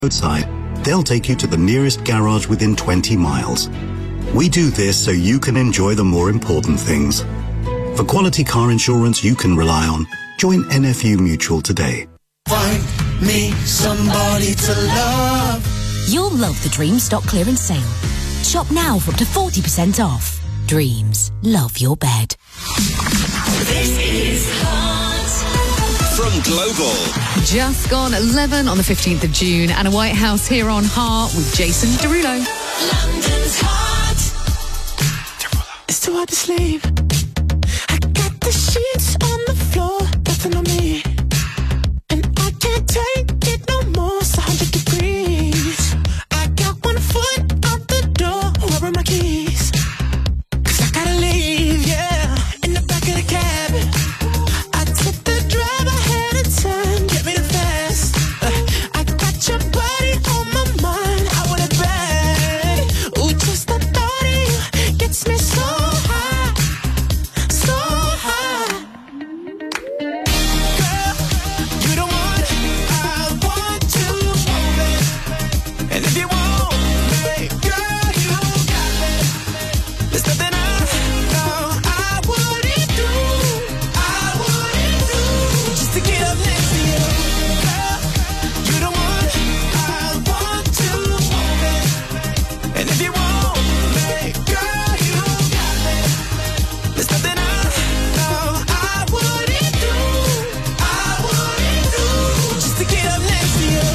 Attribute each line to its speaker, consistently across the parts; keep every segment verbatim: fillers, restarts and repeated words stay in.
Speaker 1: roadside, they'll take you to the nearest garage within twenty miles. We do this so you can enjoy the more important things. For quality car insurance you can rely on, join N F U Mutual today.
Speaker 2: Find me somebody to love.
Speaker 3: You'll love the Dreams stock clearance sale. Shop now for up to forty percent off. Dreams, love your bed.
Speaker 4: This is Hot
Speaker 5: from Global.
Speaker 6: Just gone eleven on the fifteenth of June, and a White House here on Heart with Jason Derulo.
Speaker 4: London's Hot.
Speaker 2: It's too hard to sleep. I got the sheets on the floor, nothing on me. And I can't take it no more, it's one hundred degrees. I got one foot out the door, where are my keys? Cause I gotta leave, yeah, in the back of the cab. I took the drive ahead of time, get me the fast. uh, I got your body on my mind, I want it bad. Ooh, just the thought of you gets me so high, so high. Girl, you the one I want to hold it. And if you want me, girl, you got me. There's nothing I know I wouldn't do, I wouldn't do, just to get up next to you. Girl, you the one I want to hold it. And if you want me, girl, you got me. There's nothing I know I wouldn't do, I wouldn't do, just to get up next to you.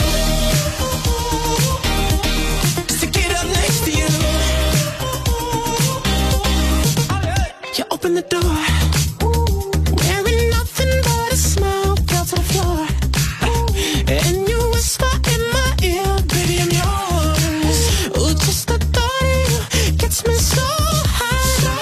Speaker 2: Just to get up next to you. You open the door, wearing nothing but a smile, fell to the floor. And you whisper in my ear, baby, I'm yours. Ooh, just the thought of you gets me so high, so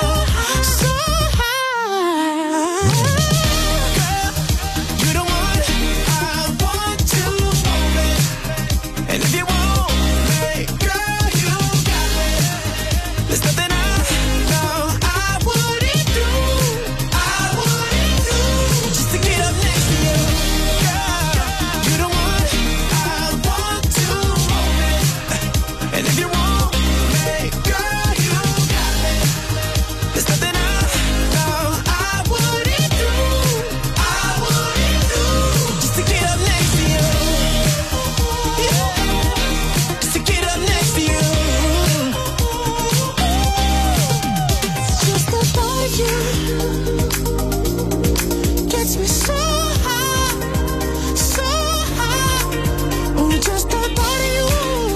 Speaker 2: high. Girl, you the one I want to hold it. And if you want me, girl, you got me. There's nothing I know I wouldn't do, I wouldn't do, just to get up next to you. Girl, you the one I want to hold it. And if you want me, girl, you got me. There's nothing I know I wouldn't do, I wouldn't do, just to get up next to you. Yeah, just to get up next to you. Just the thought of you gets me so high, so high. Oh, just the thought of you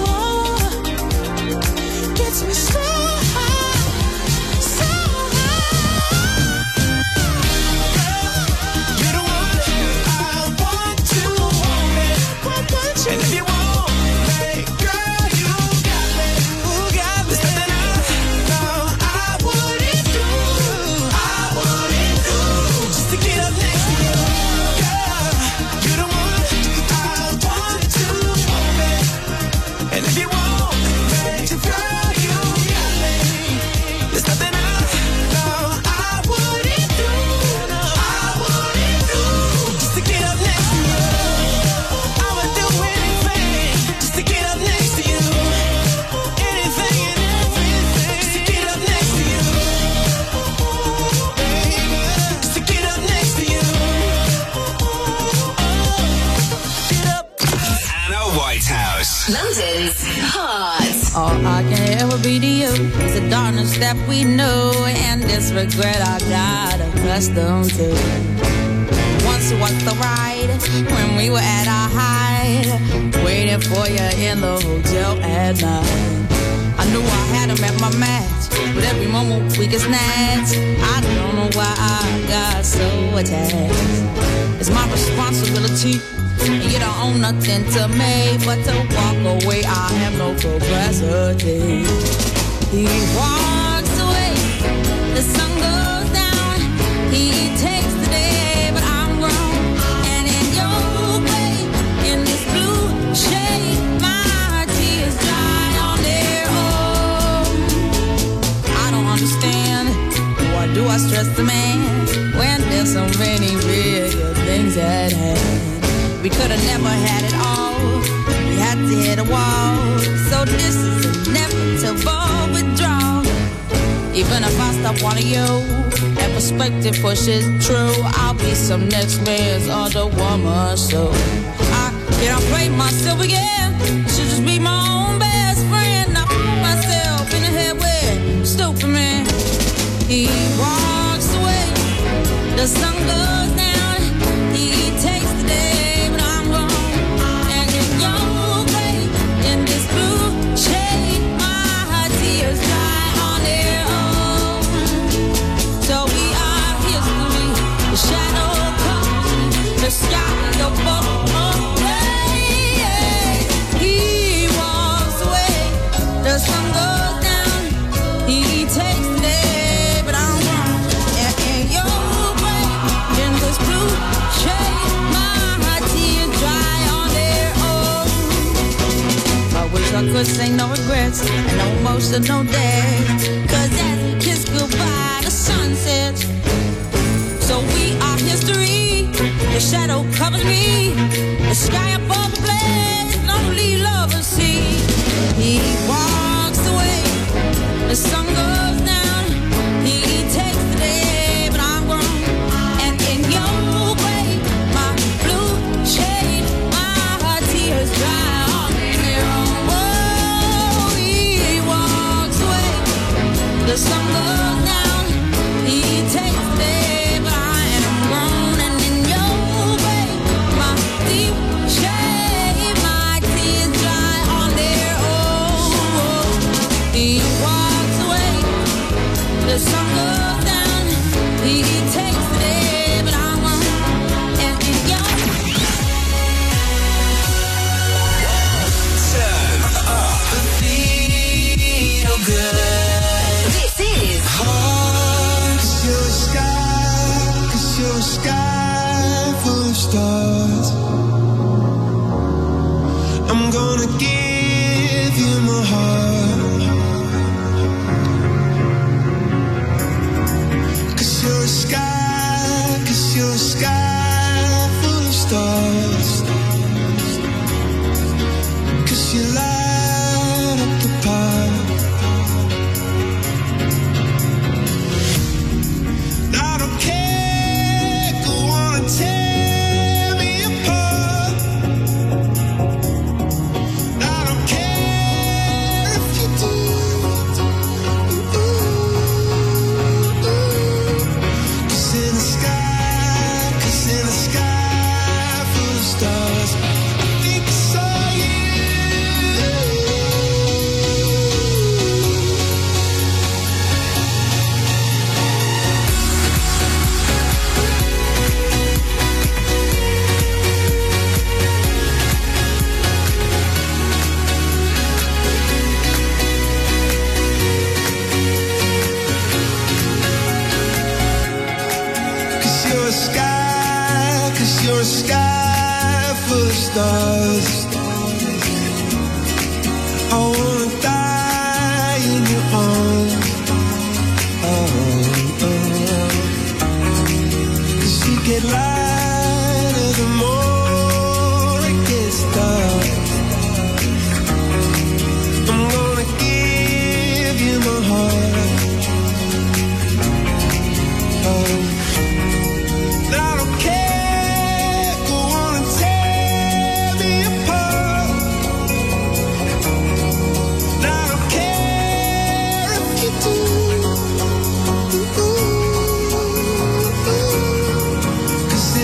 Speaker 2: gets me so high, so high. Girl, you're the one I want to hold it. And if you want me, girl, you got me, you got me. There's nothing I know I wouldn't do, I wouldn't do, just to get up next to you. Girl, you're the one I want to hold it. And if you want me, girl, you got me. There's nothing I know I wouldn't do, I wouldn't do, just to get up next to you. I would do anything just to get up next to you. Anything and everything just to get up next to you. Baby, just to get up next to you. Get up.
Speaker 5: Anna Whitehouse.
Speaker 4: London's Hot.
Speaker 7: All I can ever be to you is the darkness that we know and this regret I got accustomed to. Once was the ride when we were at our height, waiting for you in the hotel at night. I knew I had him at my match, but every moment we get snatched. I don't know why I got so attached. It's my responsibility, and you don't own nothing to me but to walk away. I have no capacity. He walks away, the sun goes down. He takes the day, but I'm wrong. And in your way, in this blue shade, my tears dry on their own. I don't understand. Why do I stress the man when there's so many bigger things at hand? We could have never had it all. We had have to hit a wall. So this is inevitable withdrawal. Even if I stop wanting you, that perspective pushes true. I'll be some next man's other woman, so I can't play myself again. I should just be my own best friend. I put myself in the head with stupid man. He walks away, the sun goes down. He takes the day, but I'm gone. And in your grave, in this blue shade, my tears dry on their own. So we are history, the shadow comes, the sky above. He walks away, the sun goes down. He takes the day, but I'm gone. And in your grave, in this blue shade, my tears dry on their own. I wish I could say no regrets and no emotional day. Cause as we kiss goodbye, the sun sets. So we are history. The shadow covers me. The sky above the blaze, lonely lovers see. He walks away. The sun goes down. He takes the day, but I'm gone. And in your grave, my blue shade, my tears dry on their own. Oh, he walks away. The sun goes down. He takes the day, but I am gone. And in your grave, my deep shade, my tears dry on their own. He walks away. The sun goes down. He takes the day, but I'm gone. And in your
Speaker 5: Turn up. Feel good.
Speaker 4: This is
Speaker 2: Cause you're a sky, cause you're a sky full of stars. I'm gonna give you my heart. Cause you're a sky, cause you're a sky full of stars. Cause you light up the path. I don't care, go on and tear me apart. I don't care if you do. Cause in the sky, cause in the sky full of stars, I think I saw you. Cause you're a sky, cause you're a sky full of stars. I wanna die in your arms. Oh, oh. Cause you get lighter the more it gets dark. I'm gonna give you my heart. Oh. I don't care, go on and tear me apart. I don't care if you do. Cause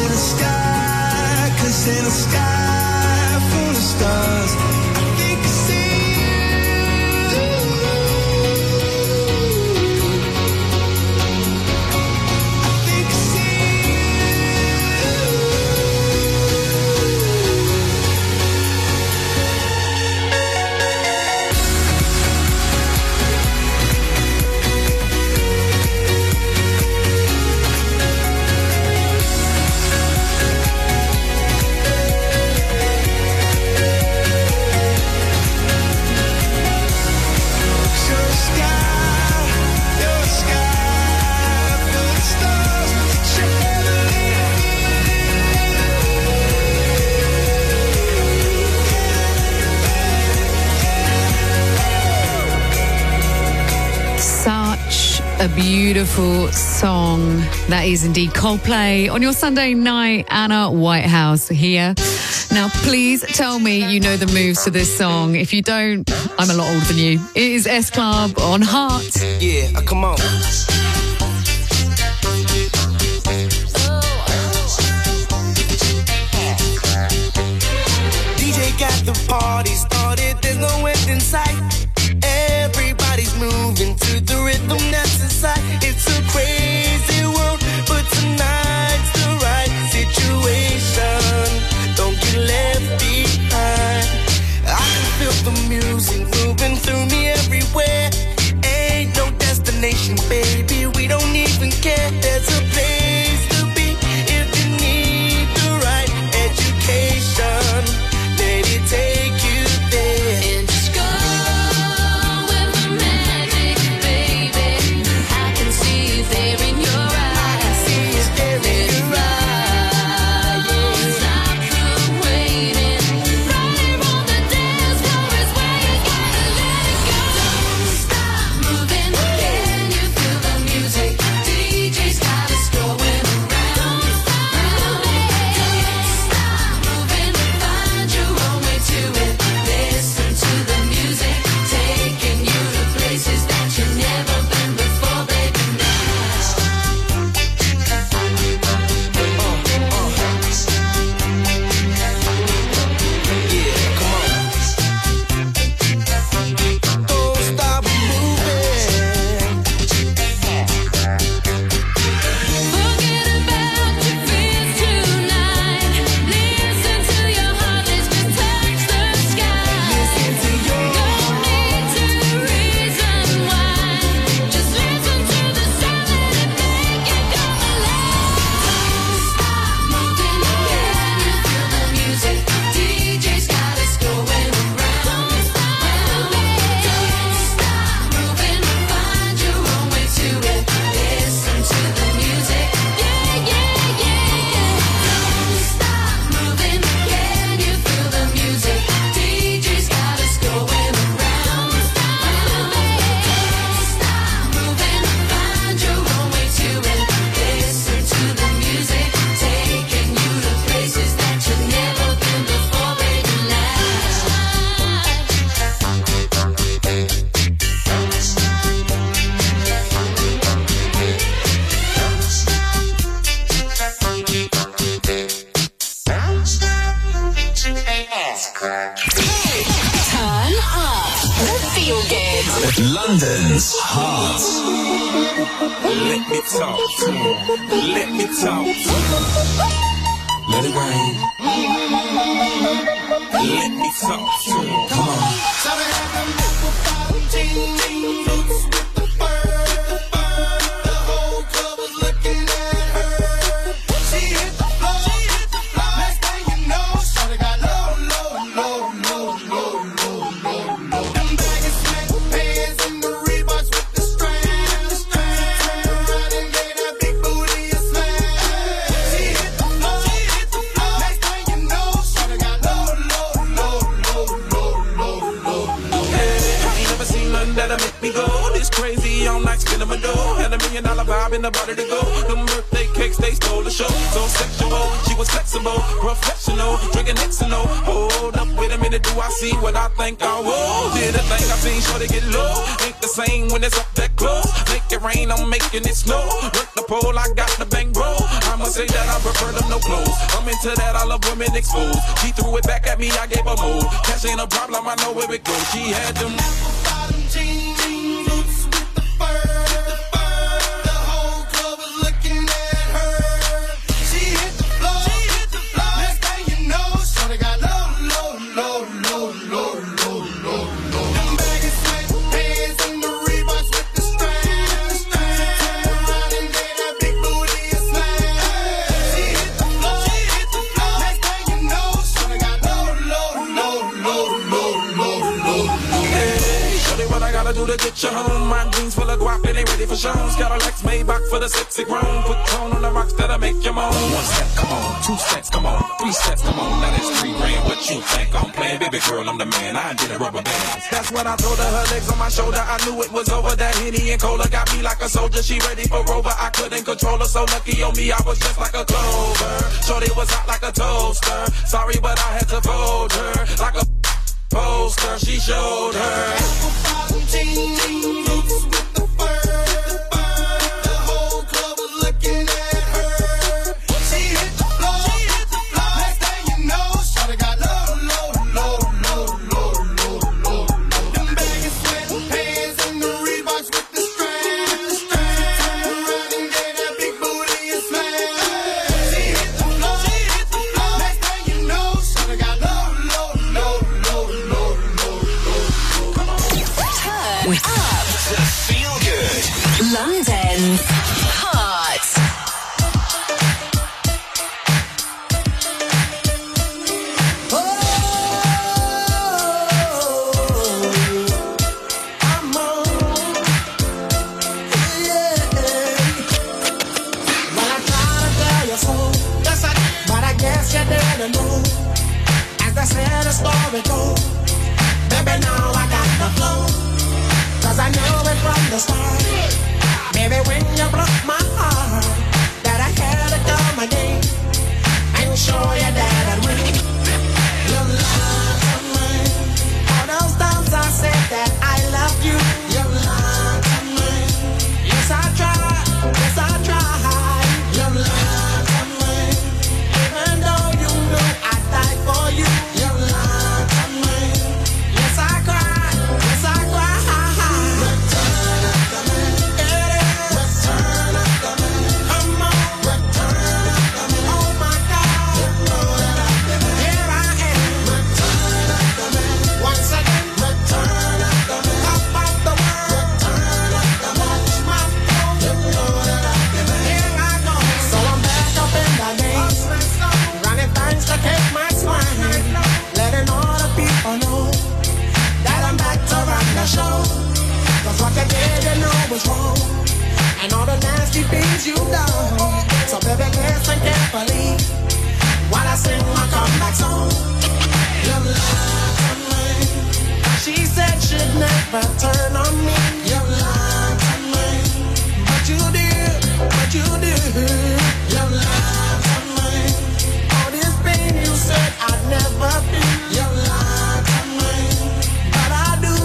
Speaker 6: a beautiful song. That is indeed Coldplay on your Sunday night. Anna Whitehouse here. Now, please tell me you know the moves to this song. If you don't, I'm a lot older than you. It is S Club on Heart.
Speaker 5: Yeah, uh, come on. D J got the party started, there's no end in sight. Everybody's moving to the rhythm that's inside. It's a crazy world, but tonight's the right situation. Don't get left behind. I can feel the music moving through me everywhere. Ain't no destination, baby, we don't even care. There's a place to be if you need the right education. Let it take you there.
Speaker 4: And just go with the magic, baby. I can see it there in your eyes.
Speaker 5: See it's there in your eyes.
Speaker 4: Stop the waiting. Right here on the dance floor is where you gotta let it go. Don't stop moving. Can you feel the music? D J's got us going around. Don't stop moving. Find your own way to it. Listen to the music, taking you to places that you've never been before, baby.
Speaker 5: Yeah, come on. Don't stop moving.
Speaker 4: Forget about your fears tonight. Listen to your heart, let's just touch the sky.
Speaker 5: Listen to your
Speaker 4: Don't need to reason why. Just listen to the sound, let it make it come alive. Don't stop moving, can you feel the music? D J's got us going around. Don't stop moving, find your own way to it. Listen to the music, yeah, yeah, yeah. Don't stop moving, can you feel the music? D J's got us going around. Don't stop moving, find your own way to it. Listen to the music, taking you to places that you've never been before, baby. Now.
Speaker 3: Turn up the feel good.
Speaker 8: London's Heart.
Speaker 5: Let me talk to him. Let me talk to him. Let it rain. Let me talk to him. Come on. That'll make me go. This crazy all night spinning my dough. Had a million dollar vibe in the body to go. Them birthday cakes, they stole the show. So sexual, she was flexible, professional, drinking X and O. Hold up, wait a minute, do I see what I think I will? Did a thing I seen, sure to get low. Ain't the same when it's up that close. Make it rain, I'm making it snow. Work the pole, I got the bang bro. I'ma say that I prefer them no clothes. I'm into that, I love women exposed. She threw it back at me, I gave her more. Cash ain't a problem, I know where it goes. She had them jeans, boots with the fur, the fur. The whole club was looking at her. She hit the floor, she hit the floor. Next thing you know, shorty got low, low, low, low, low, low, low, low. Them baggy sweatpants and the Reeboks with the straps, straps. Turn around and gave that big booty a smash. She hit the floor, she hit the floor. Next thing you know, shorty got low, low, low, low, low, low, low, low. Hey. gotta do to get you home? My jeans full of guap and they ready for shows. Cadillacs made back for the sexy grown. Put tone on the rocks that'll make you moan. One step, come on. Two steps, come on. Three steps, come on. Now that's three grand. What you think I'm playing? Baby girl, I'm the man. I did a rubber band. That's when I told her, her legs on my shoulder. I knew it was over. That Henny and Cola got me like a soldier. She ready for Rover. I couldn't control her. So lucky on me, I was just like a clover. Shorty was hot like a toaster. Sorry, but I had to fold her like a poster. She showed her.
Speaker 3: London's Heart.
Speaker 2: Baby, now I got the flow, 'cause I know it from the start. Baby, when you broke my heart, that I had to come again and show you that I'd win. You lied to me. All those times I said that I loved you, you lied to me. Yes, I tried, yes, I tried. You lied to me. Even though you knew I'd die for you, you lied to me. Yes, I cried, yes, I cried. Show, 'cause what you did, you know was wrong, and all the nasty things you done. So baby, listen carefully while I sing my comeback song. You lied to me. She said she'd never turn on me. You lied to me, but you did, but you did. You lied to me. All this pain you said I'd never feel. You lied to me, but I do.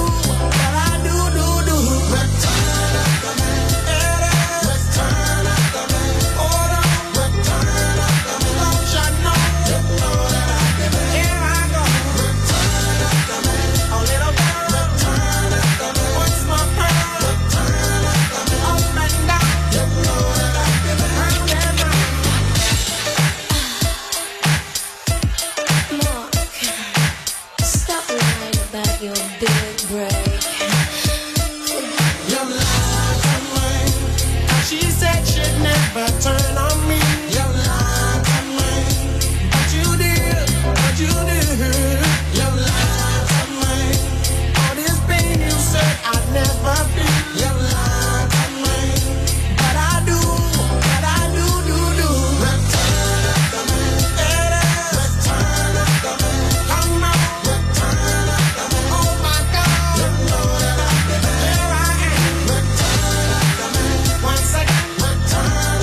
Speaker 2: Turn on me, you lied to me, but you did, but you did, you lied to me. All this pain you said I'd never feel, you lied to me, but I do, but I do, do, do. Return to me, return to me, come on, return to me. Oh my God, you know that I did it. Here I am, return to me, once again, return.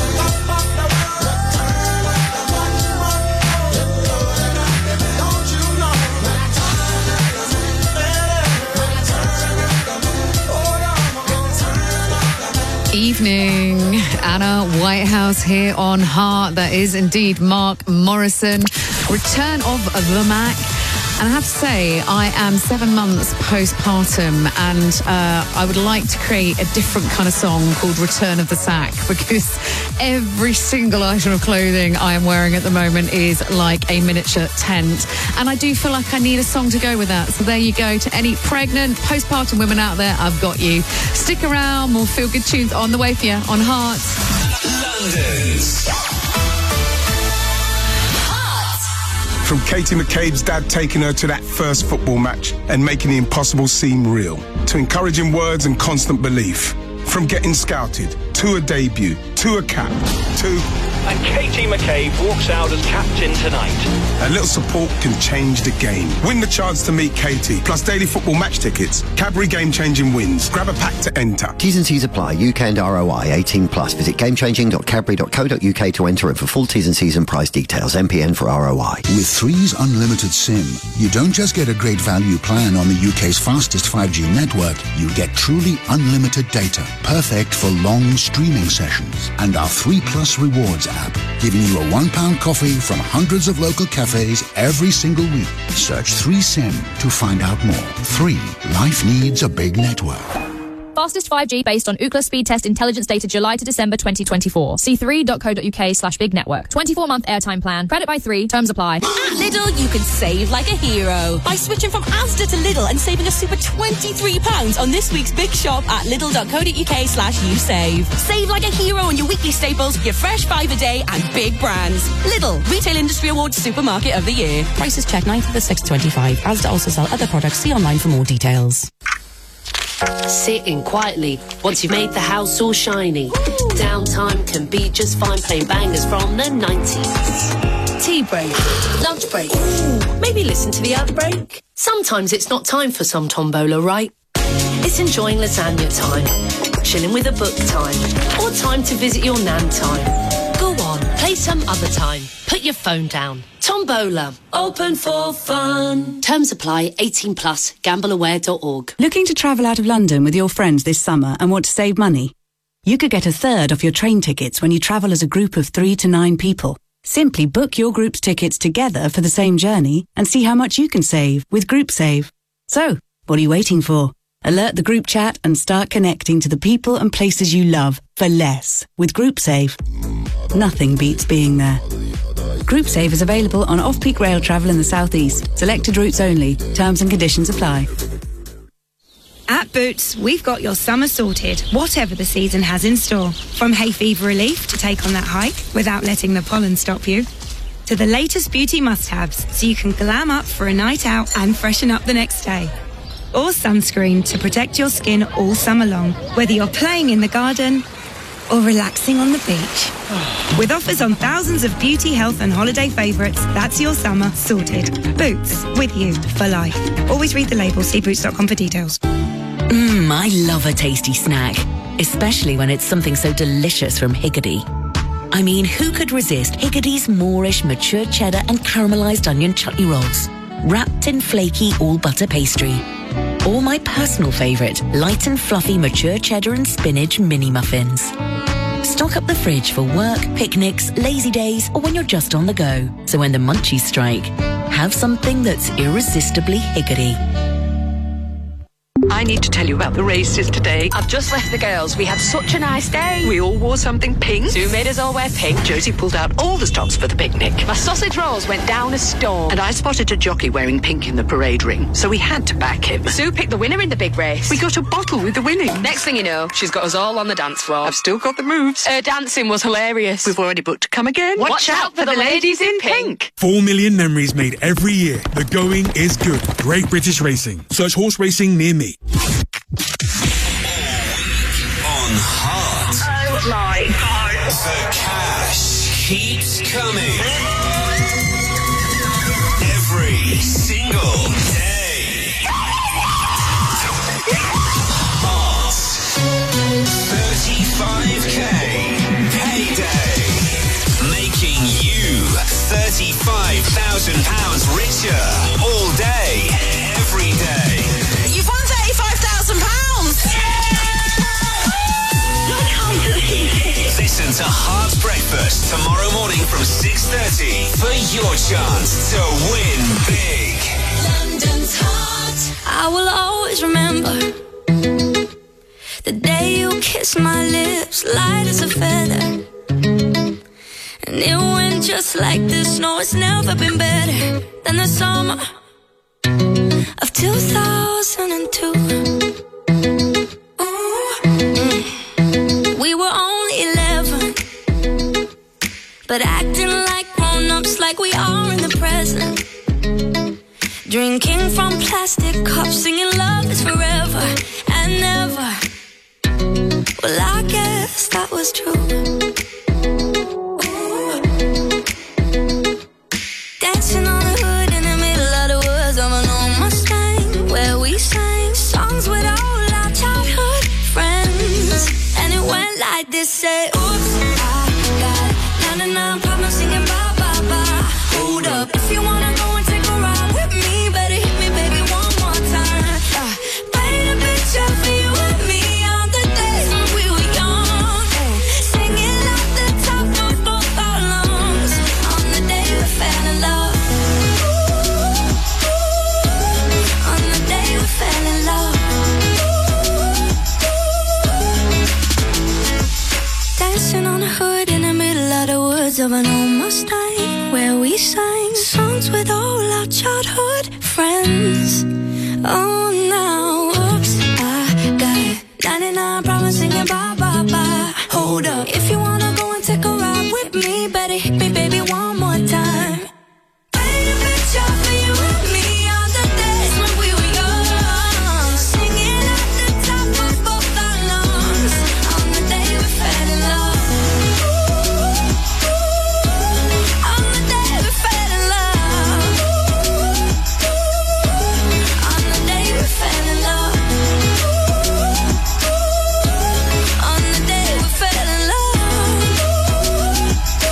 Speaker 6: Evening, Anna Whitehouse here on Heart. That is indeed Mark Morrison. Return of the Mac. And I have to say, I am seven months postpartum, and uh, I would like to create a different kind of song called Return of the Sack, because every single item of clothing I am wearing at the moment is like a miniature tent. And I do feel like I need a song to go with that. So there you go. To any pregnant, postpartum women out there, I've got you. Stick around, more feel-good tunes on the way for you on Heart.
Speaker 8: London's
Speaker 9: From Katie McCabe's dad taking her to that first football match and making the impossible seem real, to encouraging words and constant belief. From getting scouted, to a debut, to a cap, to...
Speaker 10: And Katie McCabe walks out as captain tonight.
Speaker 9: A little support can change the game. Win the chance to meet Katie, plus daily football match tickets, Cadbury game-changing wins. Grab a pack to enter.
Speaker 11: T's and C's apply. U K and R O I eighteen plus. Visit gamechanging dot cadbury dot co dot uk to enter and for full T's and C's and price details. M P N for R O I.
Speaker 12: With Three's Unlimited SIM, you don't just get a great value plan on the U K's fastest five G network, you get truly unlimited data, perfect for long streaming sessions. And our three plus Rewards app, giving you a one pound coffee from hundreds of local cafes every single week. Search three SIM to find out more. three. Life needs a big network.
Speaker 13: Fastest five G based on Ookla speed test intelligence data July to December twenty twenty-four. See three dot co dot uk slash big network. twenty-four month airtime plan. Credit by three. Terms apply.
Speaker 14: At Lidl, you can save like a hero by switching from Asda to Lidl and saving a super twenty-three pounds on this week's big shop at lidl dot co dot uk slash you save. Save like a hero on your weekly staples, your fresh five a day and big brands. Lidl, Retail Industry Awards Supermarket of the Year. Prices check ninth of the sixth twenty-five. Asda also sell other products. See online for more details.
Speaker 15: Sit in quietly once you've made the house all shiny. Downtime can be just fine playing bangers from the nineties. Tea break, lunch break, maybe listen to the outbreak. Sometimes it's not time for some tombola, right? It's enjoying lasagna time, chilling with a book time, or time to visit your nan time. Go on, play some other time. Put your phone down. Tombola, open for fun. Terms apply. eighteen plus. gamble aware dot org.
Speaker 16: Looking to travel out of London with your friends this summer and want to save money? You could get a third off your train tickets when you travel as a group of three to nine people. Simply book your group's tickets together for the same journey and see how much you can save with GroupSave. So, what are you waiting for? Alert the group chat and start connecting to the people and places you love for less with GroupSave. Nothing beats being there. GroupSave is available on off-peak rail travel in the southeast. Selected routes only. Terms and conditions apply.
Speaker 17: At Boots, we've got your summer sorted, whatever the season has in store. From hay fever relief to take on that hike without letting the pollen stop you, to the latest beauty must-haves so you can glam up for a night out and freshen up the next day. Or sunscreen to protect your skin all summer long, whether you're playing in the garden or relaxing on the beach. With offers on thousands of beauty, health and holiday favourites, that's your summer sorted. Boots, with you for life. Always read the label, see boots dot com for details.
Speaker 18: Mmm, I love a tasty snack, especially when it's something so delicious from Higgidy. I mean, who could resist Higgidy's Moorish mature cheddar and caramelised onion chutney rolls, wrapped in flaky all-butter pastry? Or my personal favourite, light and fluffy mature cheddar and spinach mini muffins. Stock up the fridge for work, picnics, lazy days, or when you're just on the go. So when the munchies strike, have something that's irresistibly Higgidy.
Speaker 19: I need to tell you about the races today.
Speaker 20: I've just left the girls. We had such a nice day.
Speaker 19: We all wore something pink.
Speaker 20: Sue made us all wear pink.
Speaker 19: Josie pulled out all the stops for the picnic.
Speaker 20: My sausage rolls went down a storm.
Speaker 19: And I spotted a jockey wearing pink in the parade ring, so we had to back him.
Speaker 20: Sue picked the winner in the big race.
Speaker 19: We got a bottle with the winning.
Speaker 20: Next thing you know, she's got us all on the dance floor.
Speaker 19: I've still got the moves.
Speaker 20: Her dancing was hilarious.
Speaker 19: We've already booked to come again.
Speaker 20: Watch, Watch out for the ladies in pink.
Speaker 21: Four million memories made every year. The going is good. Great British Racing. Search horse racing near me.
Speaker 8: On Heart.
Speaker 19: Oh my God.
Speaker 8: The cash keeps coming. Every single day. Heart. thirty-five K payday. Making you thirty-five thousand pounds richer all day, every day.
Speaker 14: You've won thirty-five thousand pounds!
Speaker 8: Listen to Heart Breakfast tomorrow morning from six thirty for your chance to win big.
Speaker 4: London's Heart. I will always remember the day you kissed my lips, light as a feather. And it went just like this. No, it's never been better than the summer of two thousand two. We were only eleven, but acting like grown-ups, like we are in the present. singing love is forever and never. Well, I guess that was true. Dancing on the hood in the middle of the woods of an old Mustang, where we sang songs with all our childhood friends. And it went like this, say, oops, I got ninety-nine problems singing bye, bye, bye. Hold up, if you wanna go and take a ride with me, better hit me, baby, one more time. Uh, paint a picture for you and me on the days when we were young. Ay, singing off the top of both our lungs on the day we fell in love. On the day we fell in love. Dancing on the hood in the middle of the woods of an old Mustang, where we sang songs with all our childhood friends. Oh, now, oops, I got ninety-nine problems singing bye, bye, bye. Hold up, if you wanna go and take a ride with me, better hit me, baby, one more time. Paint a picture for you and me on the days when we were young. Singing at the top of both our lungs on the day we fell in love. On the day we fell in love. On the day we fell in love. On the day we fell in love.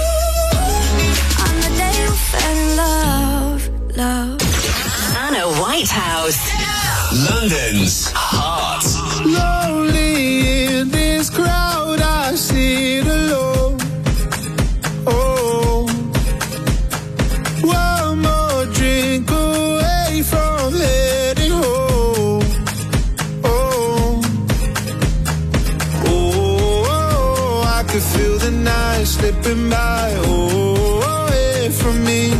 Speaker 4: On the day we fell in love, love.
Speaker 18: Anna Whitehouse.
Speaker 8: London's heart.
Speaker 2: Lonely in this crowd, I sit alone. Oh, one more drink away from heading home. Oh, oh, I could feel the night slipping by. Oh, away from me.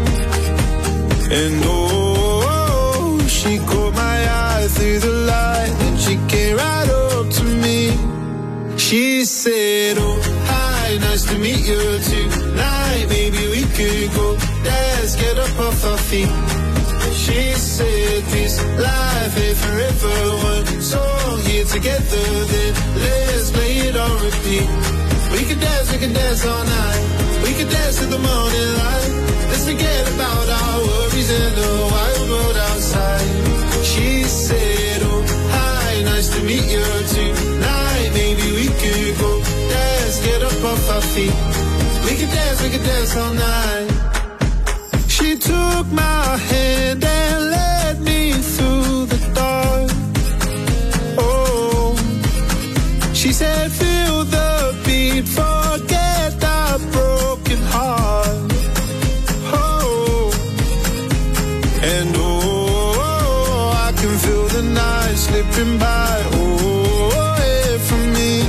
Speaker 2: And oh, she caught my eye through the light, and she came right up to me. She said, oh, hi, nice to meet you tonight. Maybe we could go dance, get up off our feet. She said, this life ain't forever. One song here together, then let's play it on repeat. We could dance, we could dance all night. We could dance till the morning light. Let's forget about our worries and the wild world outside. She said, oh, hi, nice to meet you tonight. Maybe we could go dance, get up off our feet. We could dance, we could dance all night. She took my hand and led me through the dark. Oh, she said, feel the beat, forget our broken heart. Oh, and oh, I can feel the night slipping by. Oh, away from me.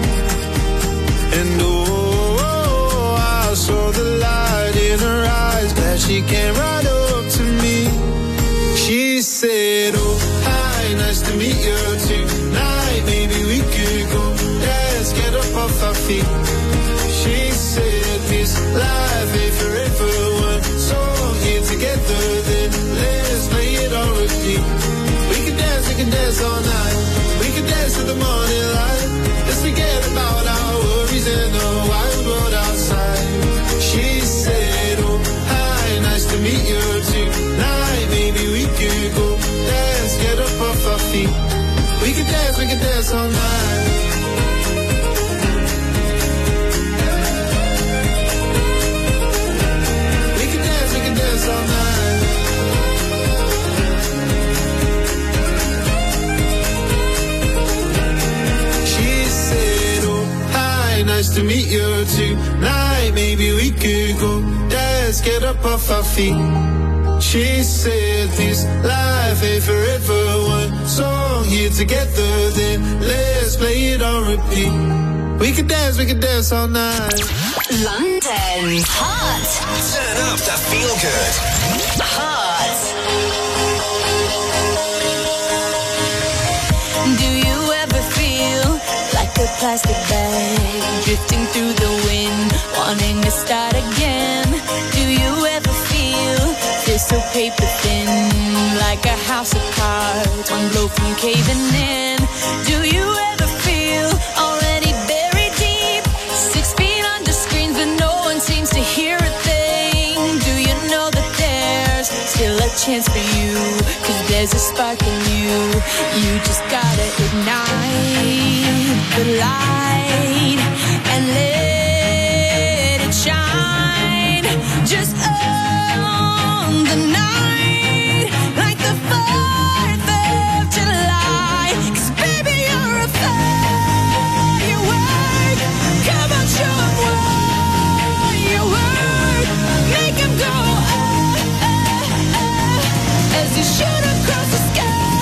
Speaker 2: And oh, I saw the light in her eyes, glad she came right up to me. She said, oh, hi, nice to meet you tonight. Maybe we could go dance, get up off our feet. She said, this life ain't forever. One song here together, then let's play it on repeat. We can dance, we can dance all night. We can dance till the morning light. Let's forget about our worries and the wild world outside. She said, oh, hi, nice to meet you tonight. Maybe we could go dance, get up off our feet. We can dance, we can dance all night. We can dance, we can dance all night. She said, oh, hi, nice to meet you tonight. Maybe we could go dance, get up off our feet. She said, this life ain't forever. One song here together, then let's play it on repeat. We can dance, we can dance all night.
Speaker 18: London's heart.
Speaker 8: Turn up the feel good.
Speaker 18: Heart.
Speaker 4: Do you ever feel like a plastic bag drifting through the wind, wanting to start again? Do you ever feel this
Speaker 7: so paper thin, like a house of cards, one blow from caving in. Do you ever feel already buried deep, six feet under screens, but no one seems to hear a thing? Do you know that there's still a chance for you? Cause there's a spark in you. You just gotta ignite the light and let it shine. Just on the night, like the fourth of July. Cause baby, you're a firework. Come on, show 'em what you work. Make 'em go oh, oh, oh, as you shoot across the sky.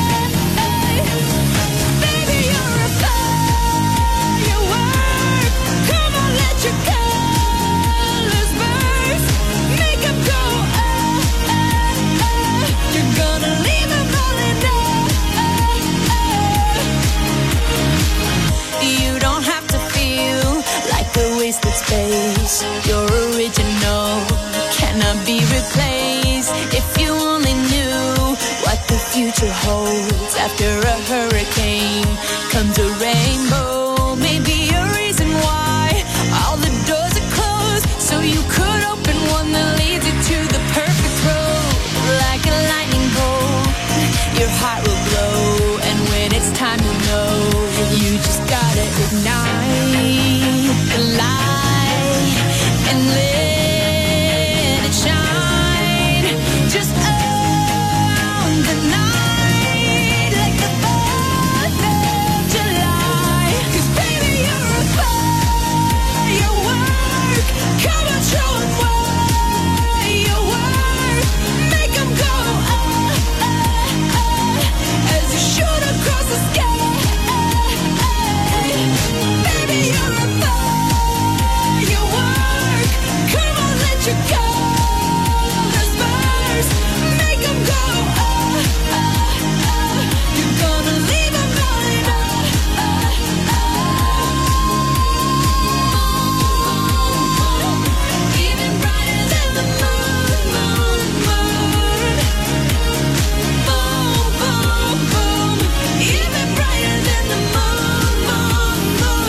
Speaker 7: Baby, you're a firework. Come on, let your colors burst. Make 'em go oh, oh, oh. You're gonna leave 'em all in oh, oh. You don't have to feel like a wasted space. You're original, cannot be replaced. If you only knew what the future holds. After a hurricane comes a rainbow. Maybe a reason why all the doors are closed, so you could open one that leads you to the perfect road. Like a lightning bolt, your heart will glow, and when it's time to know, you just gotta ignite the light and let it shine. Just on the night, like the fourth of July. Cause baby, you're a firework. Come on, show 'em what you work. Make 'em go oh, oh, oh, as you shoot across the sky. Baby, you're a firework. Come on, let your colors burst. Make 'em go oh, oh, oh. You're gonna leave 'em all in oh, oh. Even brighter than the moon, moon, moon. Boom, boom, boom. Even brighter than the moon, moon,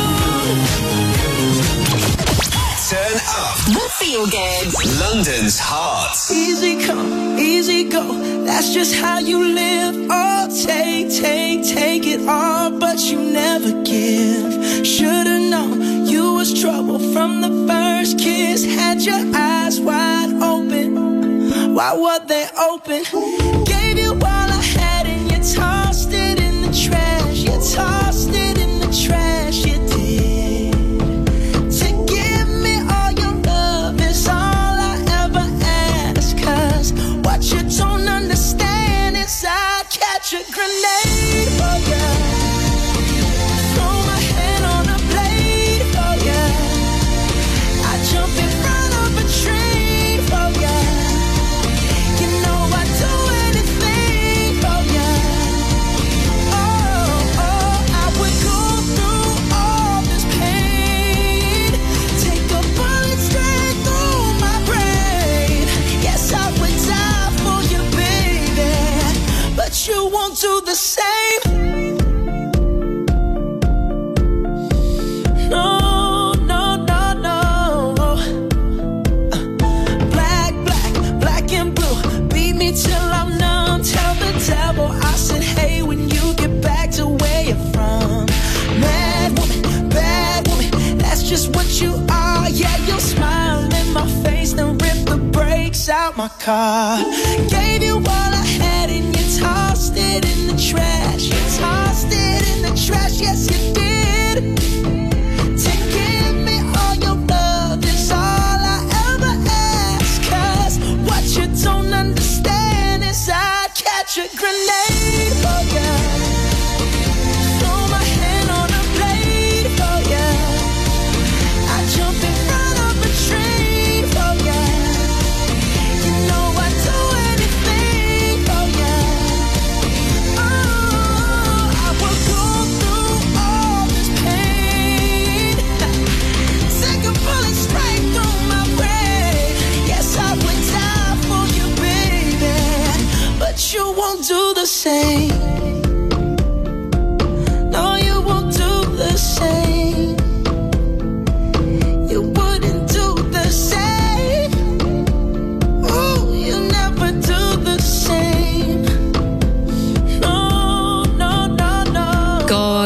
Speaker 7: moon.
Speaker 8: Turn up.
Speaker 14: The Feel Good.
Speaker 8: London's heart.
Speaker 2: Easy come, easy go. That's just how you live. Oh, take, take, take it all, but you never give. Should've known you was trouble from the first kiss. Had your eyes wide open. Why were they open? Gave you all I had and you tossed it in the trash. You tossed it in the trash. You did. To give me all your love is all I ever ask. Cause what you don't understand is I'd catch a grenade for ya. Throw my hand on a blade for ya. I jump in front of a train for ya. You know I'd do anything for ya. Oh, oh, I would go through all this pain. Take a bullet straight through my brain. Yes, I would die for you, baby, but you won't do the same. No, no, no, no. Black, black, black and blue. Beat me till I'm numb. Tell the devil I said, hey, when you get back to where you're from. Mad woman, bad woman, that's just what you are. Yeah, you'll smile in my face, then rip the brakes out my car. Gave you all I had and you tossed it in the trash. You tossed it in the trash, yes you did. To give me all your love is all I ever ask. Cause what you don't understand is I'd catch a grenade for ya. Throw my hand on a blade for ya. I jump in front of a train for ya. You know I'd do anything for ya. Oh, I will go through all this pain. Take a bullet straight through my brain. Yes, I would die for you, baby.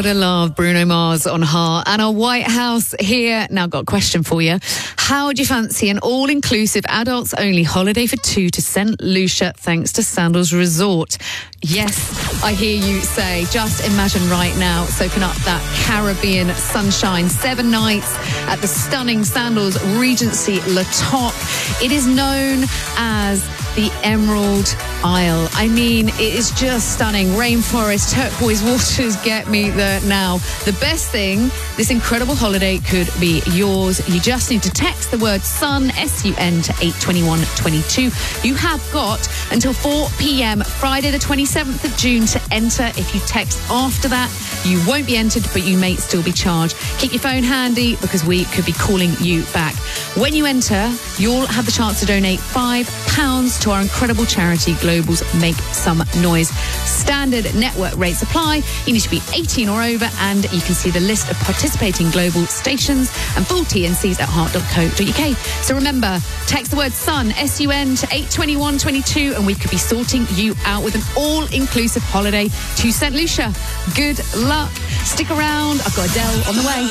Speaker 6: Gotta love Bruno Mars on Heart. And our White House here. Now, got a question for you. How do you fancy an all-inclusive, adults-only holiday for two to Saint Lucia thanks to Sandals Resort? Yes, I hear you say. Just imagine right now soaking up that Caribbean sunshine. Seven nights at the stunning Sandals Regency Le Top. It is known as the Emerald Isle. I mean, it is just stunning. Rainforest, turquoise waters, get me there now. The best thing, this incredible holiday could be yours. You just need to text the word SUN, S U N, to eight twenty-one twenty-two. You have got until four p.m. Friday the twenty-seventh of June to enter. If you text after that, you won't be entered, but you may still be charged. Keep your phone handy because we could be calling you back. When you enter, you'll have the chance to donate five pounds to our incredible charity, Global's Make Some Noise. Standard network rates apply. You need to be eighteen or over, and you can see the list of participating Global stations and full T N Cs at heart dot co dot uk. So remember, text the word SUN, S U N, to eight twenty-one twenty-two, and we could be sorting you out with an all-inclusive holiday to Saint Lucia. Good luck. Stick around. I've got Adele on the way.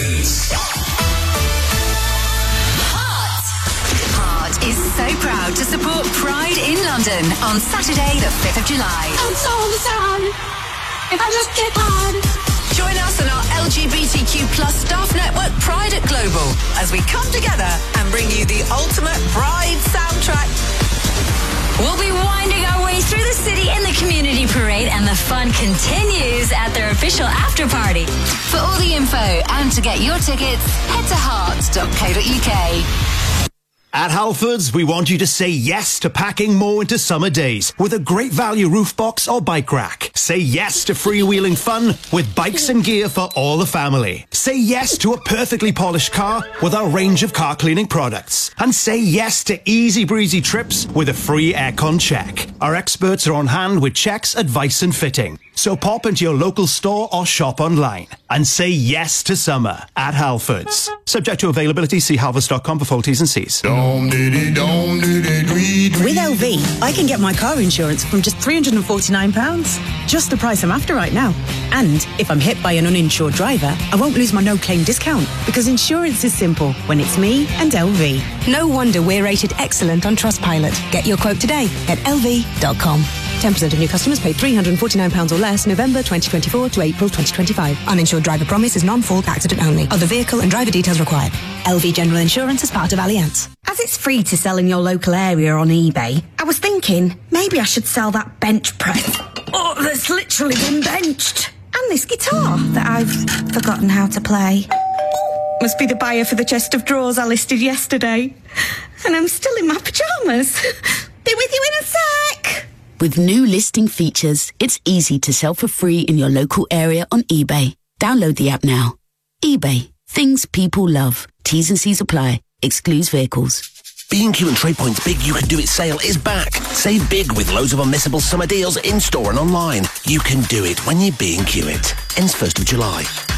Speaker 3: Heart is so proud to support Pride in London on Saturday, the fifth of July.
Speaker 4: I'm so sad if I just get on.
Speaker 3: Join us on our L G B T Q plus staff network Pride at Global as we come together and bring you the ultimate Pride soundtrack. We'll be winding our way through the city in the community parade, and the fun continues at their official after party. For all the info and to get your tickets, head to heart dot co dot uk.
Speaker 1: At Halfords, we want you to say yes to packing more into summer days with a great value roof box or bike rack. Say yes to freewheeling fun with bikes and gear for all the family. Say yes to a perfectly polished car with our range of car cleaning products. And say yes to easy breezy trips with a free aircon check. Our experts are on hand with checks, advice and fitting. So pop into your local store or shop online and say yes to summer at Halfords. Subject to availability, see halfords dot com for full T's and C's.
Speaker 22: With L V, I can get my car insurance from just three hundred forty-nine pounds. Just the price I'm after right now. And if I'm hit by an uninsured driver, I won't lose my no-claim discount because insurance is simple when it's me and L V. No wonder we're rated excellent on Trustpilot. Get your quote today at L V dot com. ten percent of new customers pay three hundred forty-nine pounds or less November twenty twenty-four to April twenty twenty-five. Uninsured driver promise is non-fault accident only. Other vehicle and driver details required. L V General Insurance is part of Allianz.
Speaker 23: As it's free to sell in your local area on eBay, I was thinking maybe I should sell that bench press. Oh, that's literally been benched. And this guitar that I've forgotten how to play. Oh, must be the buyer for the chest of drawers I listed yesterday. And I'm still in my pyjamas. Be with you in a sec.
Speaker 18: With new listing features, it's easy to sell for free in your local area on eBay. Download the app now. eBay. Things people love. T's and C's apply. Excludes vehicles.
Speaker 24: B and Q and Trade Point's Big You Can Do It sale is back. Save big with loads of unmissable summer deals in-store and online. You can do it when you B and Q it. Ends first of July.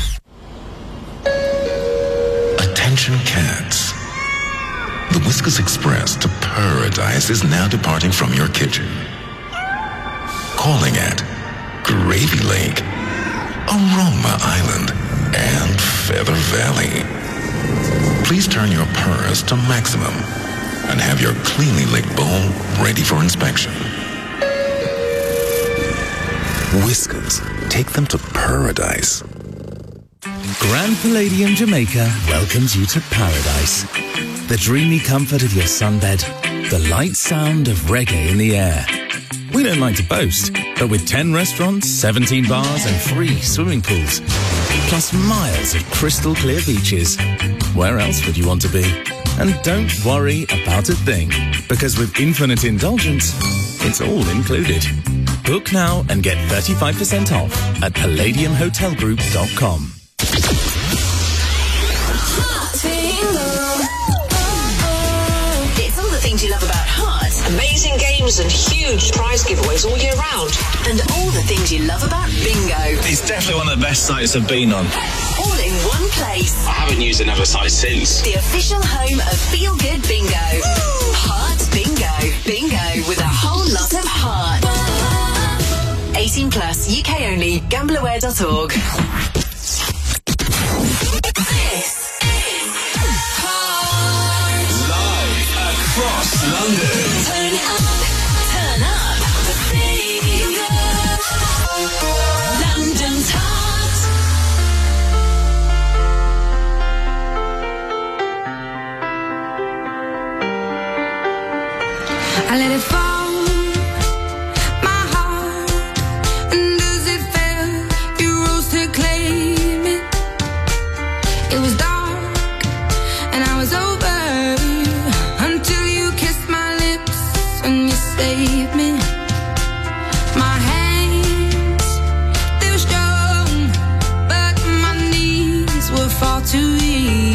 Speaker 25: Attention cats. The Whiskas Express to Paradise is now departing from your kitchen. Calling at Gravy Lake, Aroma Island, and Feather Valley. Please turn your purrs to maximum and have your cleanly licked bowl ready for inspection. Whiskas, take them to paradise.
Speaker 26: Grand Palladium Jamaica welcomes you to paradise. The dreamy comfort of your sunbed, the light sound of reggae in the air. We don't like to boast, but with ten restaurants, seventeen bars and three swimming pools, plus miles of crystal clear beaches, where else would you want to be? And don't worry about a thing, because with Infinite Indulgence, it's all included. Book now and get thirty-five percent off at palladium hotel group dot com.
Speaker 3: It's all the things you love about Heart.
Speaker 27: Amazing games and huge prize giveaways all year round.
Speaker 3: And all the things you love about Bingo.
Speaker 10: It's definitely one of the best sites I've been on.
Speaker 3: All in one place.
Speaker 10: I haven't used another site since.
Speaker 3: The official home of Feel Good Bingo. Heart Bingo. Bingo with a whole lot of heart. eighteen plus, U K only, gamble aware dot org.
Speaker 8: Live across London.
Speaker 3: Turn up, turn up the London's heart.
Speaker 2: I let it fall, my heart, and as it fell, you rose to claim it. It was dark, and I was over, until you kissed my lips, and you saved me. My hands, they were strong, but my knees were far too weak.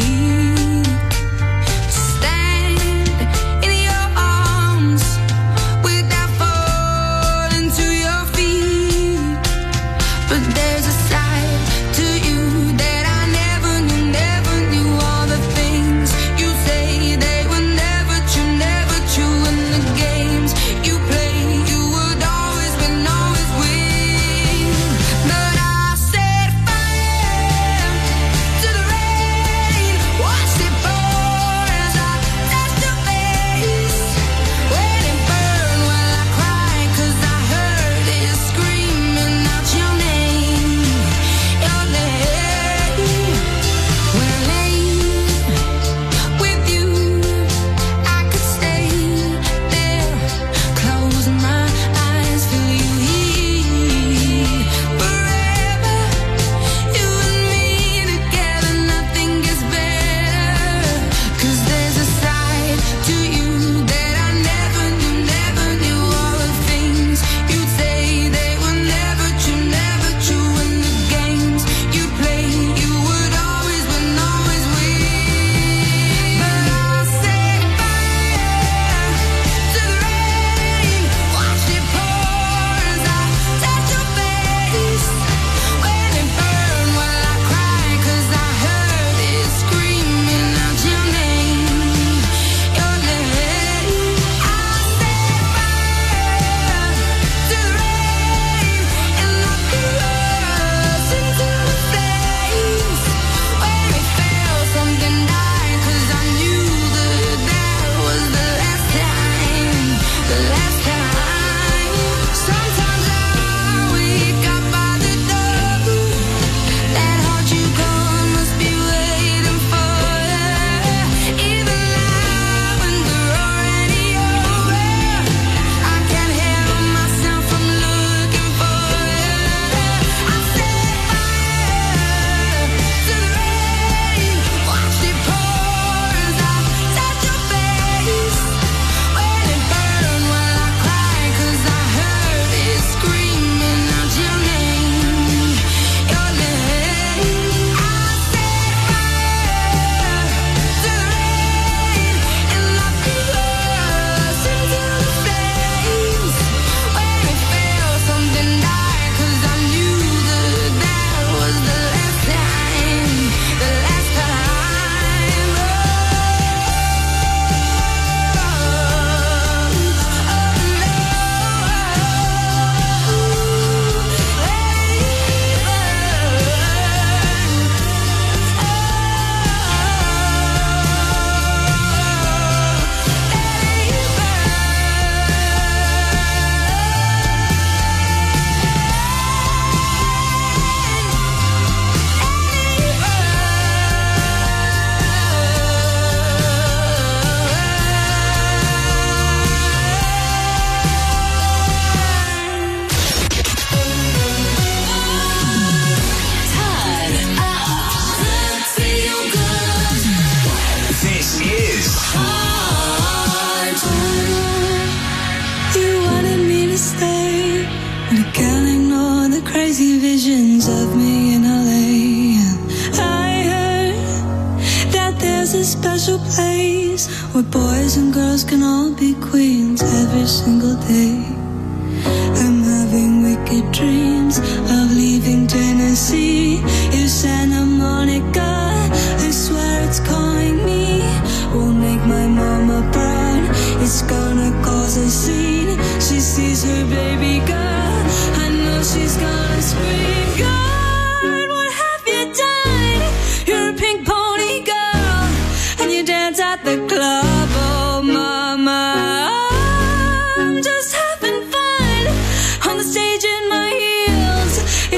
Speaker 2: crazy visions of me in L A. I heard that there's a special place where boys and girls can all be queens every single day. I'm having wicked dreams of leaving Tennessee. You Santa Monica, I swear it's calling me. Will make my mama proud. It's gonna cause a scene. She sees her baby girl. I know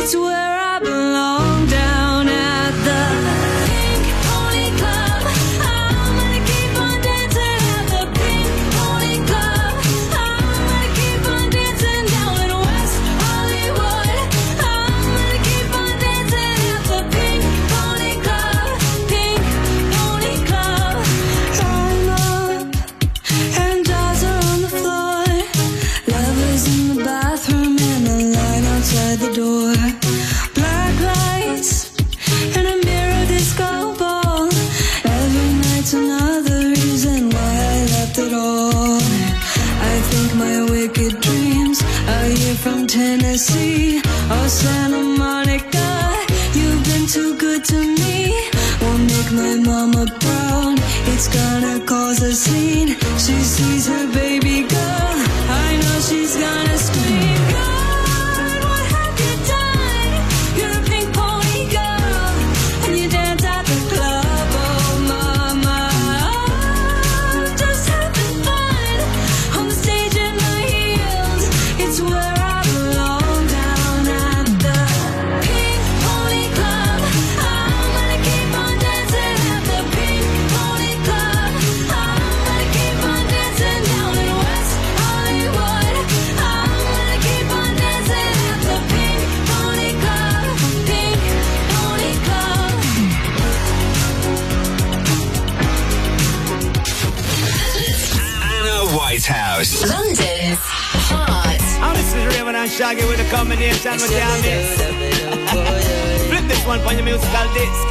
Speaker 2: It's where I belong, down at the Pink Pony Club. I'm gonna keep on dancing at the Pink Pony Club. I'm gonna keep on dancing down in West Hollywood. I'm gonna keep on dancing at the Pink Pony Club. Pink Pony Club. I'm up and dolls are on the floor. Lovers in the bathroom and a line outside the door. Black lights and a mirror disco ball. Every night's another reason why I left it all. I think my wicked dreams are here from Tennessee or Santa Monica. You've been too good to me. Won't make my mama proud. It's gonna cause a scene. She sees her baby girl. I know she's gonna scream. God, what have you done? You're a pink pony girl, and you dance at the club. Oh, mama, I'm just having fun on the stage in my heels. It's where I belong, down at the Pink Pony Club. I'm gonna keep on dancing at the Pink Pony Club. I'm gonna keep on dancing down in West Hollywood. I'm gonna keep on dancing at the Pink Pony Club. Pink Pony Club.
Speaker 8: Anna Whitehouse.
Speaker 3: London's Hot.
Speaker 5: And this is Raven and Shaggy with a combination with your mix. Flip this one for your musical disc.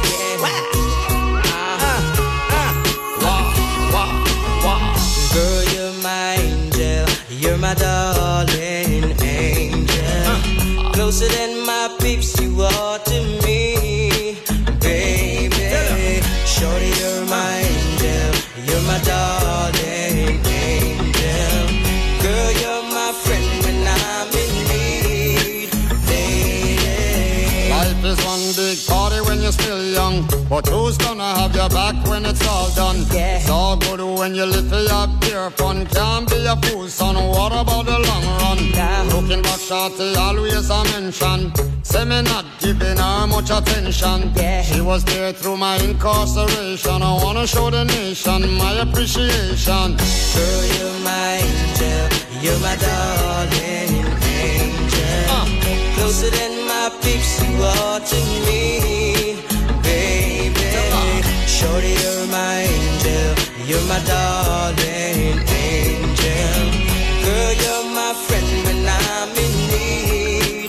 Speaker 2: Girl, you're my angel. You're my darling angel. Closer than my peeps, you are to me, baby. Shorty, you're my angel. You're my darling angel. Girl, you're my friend when I'm in need, lady.
Speaker 9: Life is one big party when you're still young, but who's gonna have your back when it's all done?
Speaker 2: Yeah.
Speaker 9: It's all good when you live for your pure fun. Can't be a fool, son. What about the long run?
Speaker 2: Yeah.
Speaker 9: Looking back, shorty, always a mention. Say me not giving her much attention.
Speaker 2: Yeah.
Speaker 9: She was there through my incarceration. I wanna show the nation my appreciation.
Speaker 2: Girl, you're my angel. You're my darling angel.
Speaker 9: Uh.
Speaker 2: Closer than my peeps, you are to me, baby. Shorty, you're my angel. You're my darling angel. Girl, you're my friend when I'm in need,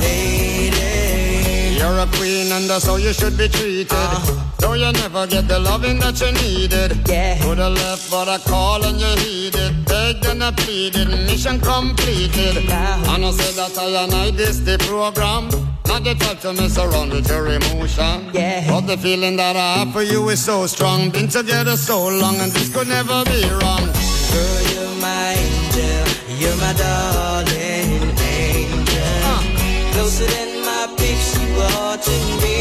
Speaker 2: lady.
Speaker 9: You're a queen and that's how you should be treated.
Speaker 2: Uh-huh.
Speaker 9: Though you never get the loving that you needed.
Speaker 2: Yeah.
Speaker 9: Could have left but I call and you heeded. Begged and I pleaded, mission completed.
Speaker 2: Uh-huh.
Speaker 9: And I said that I and I this the program. Not the type to mess around with your emotion.
Speaker 2: Yeah.
Speaker 9: But the feeling that I have for you is so strong. Been together so long and this could never be wrong.
Speaker 2: Girl, you're my angel. You're my darling angel.
Speaker 9: Uh.
Speaker 2: Closer than my peeps, you are to me,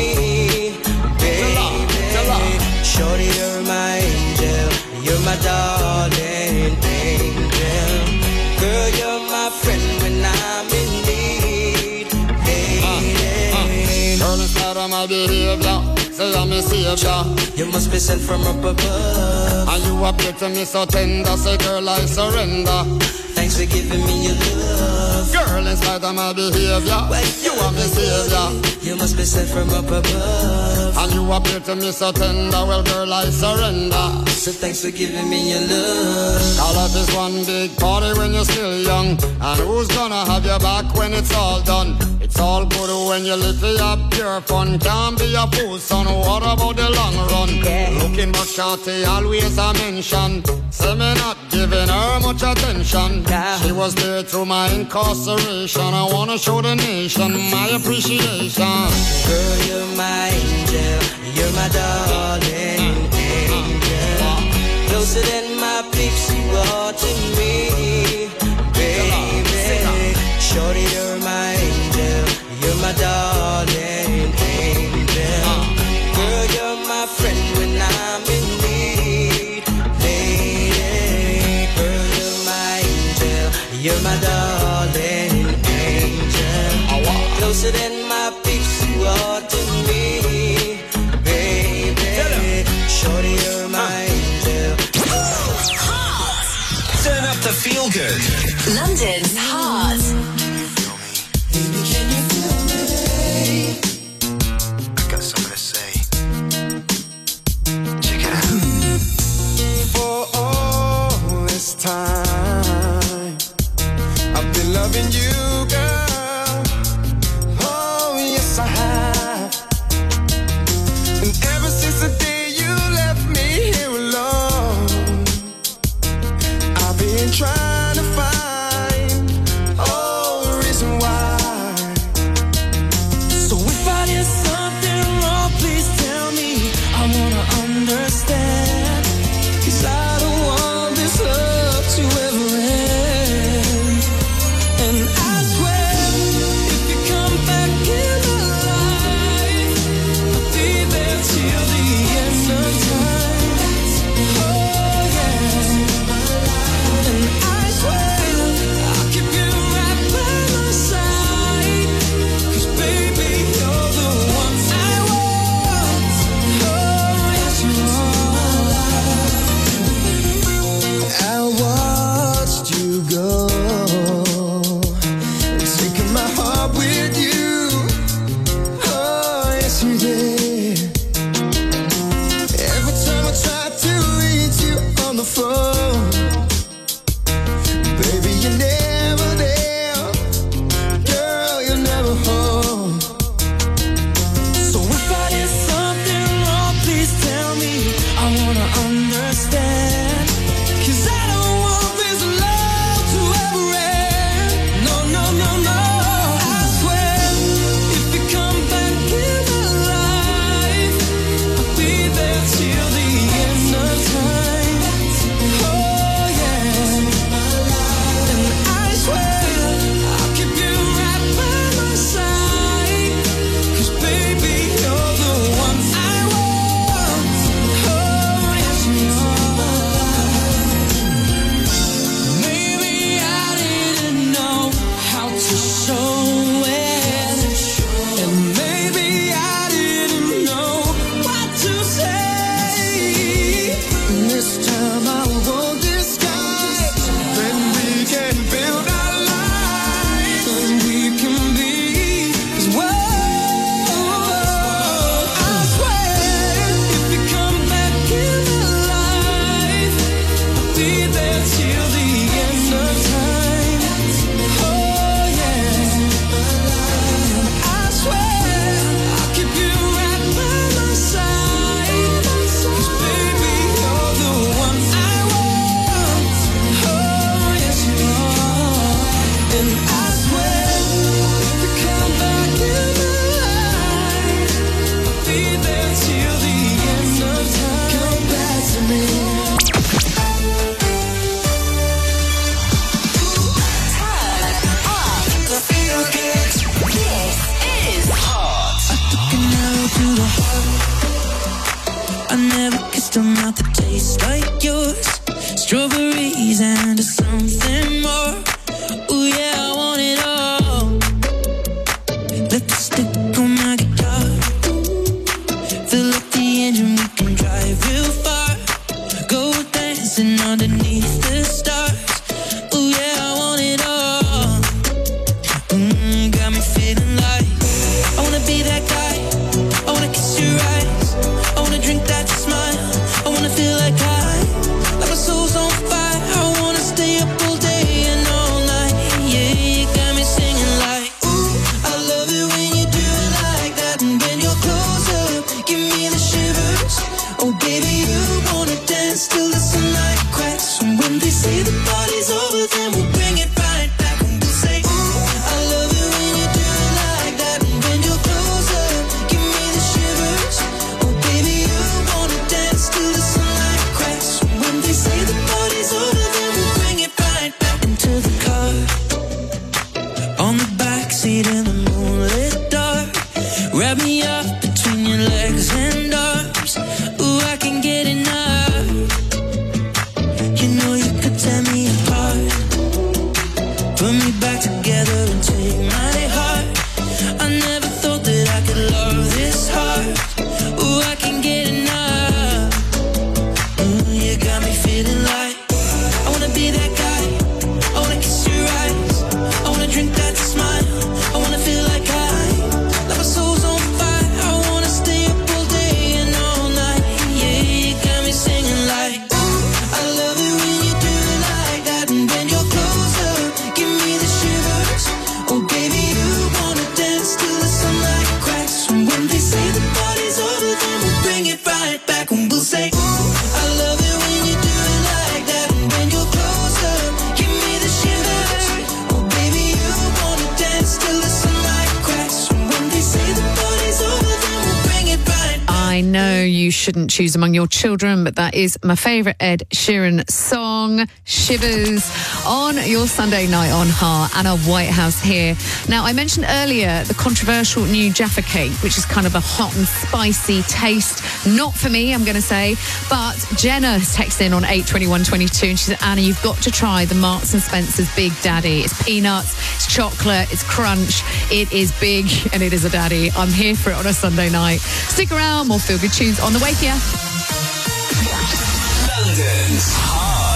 Speaker 2: baby. Shorty, you're my angel. You're my darling angel. Girl, you're my friend when I'm in need, lady.
Speaker 9: Girl, instead of my behavior, say I'm a savior.
Speaker 2: You must be sent from up above.
Speaker 9: And you appear to me so tender. Say, girl, I surrender.
Speaker 2: Thanks for giving me your love.
Speaker 9: Girl, in spite of my behavior, you are my savior.
Speaker 2: You must be sent from up above.
Speaker 9: And you appear to me so tender. Well, girl, I surrender.
Speaker 2: So thanks for giving me your love.
Speaker 9: Call up is one big party when you're still young. And who's gonna have your back when it's all done? It's all good when you live for your pure fun. Can't be a fool, son. What about the long run?
Speaker 2: Yeah.
Speaker 9: Looking back, shorty, always a mention. Say me not giving her much attention.
Speaker 2: Yeah.
Speaker 9: She was there through my incarceration. I wanna show the nation my appreciation.
Speaker 2: Girl, you're my angel. You're my darling angel. Closer than my peeps, you are to me, baby. Shorty, you're my angel. You're my darling angel. Girl, you're my friend when I'm in need, lady. Girl, you're my angel. You're my darling angel. Closer than my you there. Every time I try to reach you on the phone, baby, you're never there. Girl, you're never home. So if I did something wrong, please tell me. I wanna understand. 'Cause I don't want this love to ever end. No, no, no, no. I swear, if you come back in my life, I'll be there till the end of time. Oh yeah. And I swear, I'll keep you right by my side. 'Cause baby, you're the one I want. Oh yes, you are. Maybe I didn't know how to show it, and maybe I didn't know what to say. This time I won't disguise. Then we can build our lives, and we can be. 'Cause whoa, I swear, if you come back in my life, I'll be there till the end of time. Oh yeah. I swear, I'll keep you right by my side. 'Cause baby, you're the one I want. Oh yes, you are. And I swear, if you come back in my life, I'll be there till the end of time. Come back to me.
Speaker 11: To the heart. I never kissed a mouth that tastes like yours. Strawberries and something more. Ooh yeah, I want it all. Let's stick on my guitar. Fill up the engine, we can drive real far. Go dancing underneath the stars. Ooh yeah, I want it all. Mm, got me feeling like I wanna be that guy. I wanna kiss your eyes. I wanna drink that smile. I wanna feel like I, like my soul's on fire. I wanna stay up all day and all night. Yeah, you got me singing like, ooh, I love it when you do it like that. And when you're close up, give me the shivers. Oh baby, you wanna dance till the sunlight cracks. And when they say the party's over, then we'll bring it right back. And we'll say, ooh, I love it when you do it like that. And when you're close up, give me the shivers. Oh baby, you wanna dance till the sunlight cracks. And when they say the party's over, then we'll bring it right back into the car. On the backseat in the moonlit dark. Wrap me up between your legs and arms. Ooh, I can get enough. You know you could tear me apart. Put me back together and take my heart. I never thought that I could love this hard. Ooh, I can get enough. Ooh, you got me feeling like I wanna be that guy. I wanna kiss your eyes. I wanna drink that smile. I wanna feel like I, like my soul's on fire. I wanna stay up all day and all night. Yeah, you got me singing like, ooh, I love it when you do it like that. And when you're close up, give me the shivers. Oh baby, you wanna dance till the sunlight cracks. And when they say the party's over, then we'll bring it right back. And we'll say, ooh, I love it when you do it like that. And when you're close up, give me the shivers. Oh baby, you wanna dance till the sunlight cracks. And when they say the party's over, then we'll bring it right back.
Speaker 6: I know you shouldn't choose among your children, but that is my favourite Ed Sheeran song, Shivers, on your Sunday night on Heart. Anna Whitehouse here. Now, I mentioned earlier the controversial new Jaffa cake, which is kind of a hot and spicy taste. Not for me, I'm going to say. But Jenna has texted in on eight twenty-one twenty-two and she said, Anna, you've got to try the Marks and Spencer's Big Daddy. It's peanuts, it's chocolate, it's crunch, it is big, and it is a daddy. I'm here for it on a Sunday night. Stick around, more feel-good tunes on the way for you.
Speaker 8: London's Heart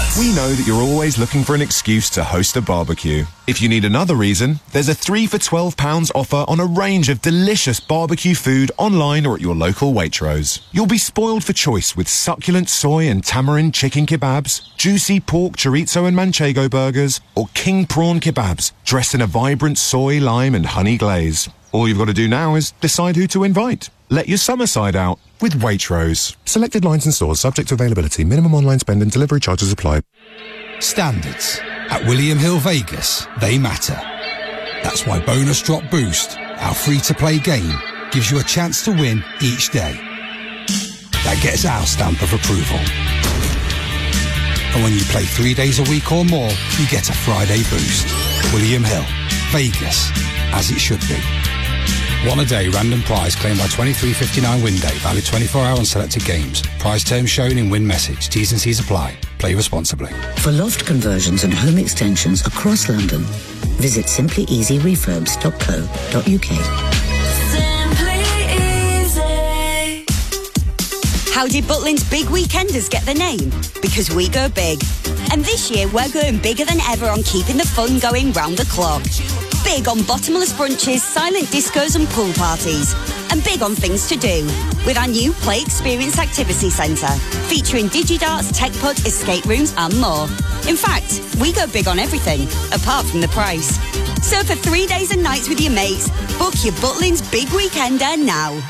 Speaker 12: We know that you're always looking for an excuse to host a barbecue. If you need another reason, there's a three for twelve pounds offer on a range of delicious barbecue food online or at your local Waitrose. You'll be spoiled for choice with succulent soy and tamarind chicken kebabs, juicy pork chorizo and manchego burgers, or king prawn kebabs dressed in a vibrant soy, lime and honey glaze. All you've got to do now is decide who to invite. Let your summer side out with Waitrose. Selected lines and stores subject to availability. Minimum online spend and delivery charges apply.
Speaker 13: Standards. At William Hill Vegas, they matter. That's why Bonus Drop Boost, our free-to-play game, gives you a chance to win each day. That gets our stamp of approval. And when you play three days a week or more, you get a Friday boost. William Hill, Vegas, as it should be. One a day random prize claimed by twenty-three fifty-nine win day, valid twenty-four hour on selected games. Prize terms shown in win message. T's and C's apply. Play responsibly.
Speaker 15: For loft conversions and home extensions across London, visit simply easy refurbs dot co dot uk.
Speaker 16: How did Butlins Big Weekenders get the name? Because we go big. And this year we're going bigger than ever on keeping the fun going round the clock. Big on bottomless brunches, silent discos and pool parties. And big on things to do. With our new Play Experience Activity Centre, featuring DigiDarts, TechPod, escape rooms and more. In fact, we go big on everything, apart from the price. So for three days and nights with your mates, book your Butlins Big Weekender now.